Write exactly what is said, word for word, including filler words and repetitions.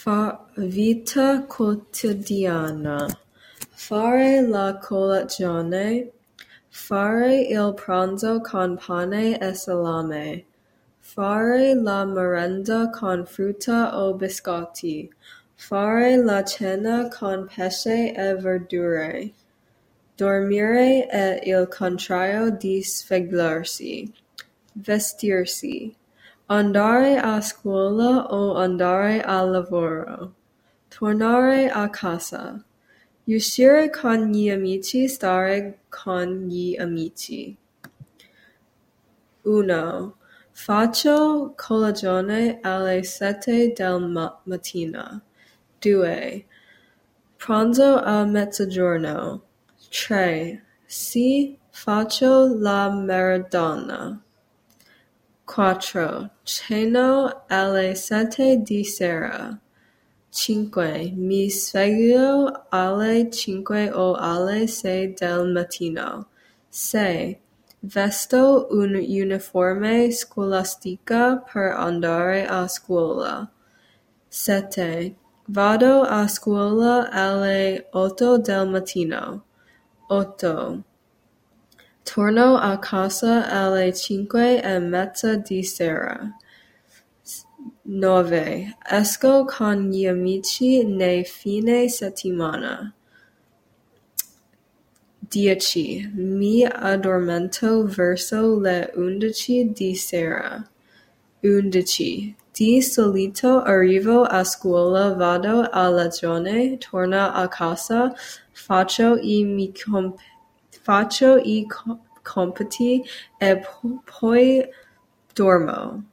Fa- vita quotidiana. Fare la colazione. Fare il pranzo con pane e salame. Fare la merenda con frutta o biscotti. Fare la cena con pesce e verdure. Dormire è il contrario di svegliarsi. Vestirsi. Andare a scuola o andare al lavoro. Tornare a casa. Uscire con gli amici, stare con gli amici. uno. Faccio colazione alle sette del ma- mattina. due. Pranzo a mezzogiorno. tre. Sì, faccio la merendona. quattro. Ceno alle sette di sera. cinque. Mi sveglio alle cinque o alle sei del mattino. sei. Vesto un uniforme scolastica per andare a scuola. sette. Vado a scuola alle otto del mattino. otto. Torno a casa alle cinque e mezza di sera. nove. Esco con gli amici nei fine settimana. dieci. Mi addormento verso le undici di sera. undici. Di solito arrivo a scuola, vado a lezione, torno a casa, faccio i mi comp- faccio i co- compiti e po- poi dormo.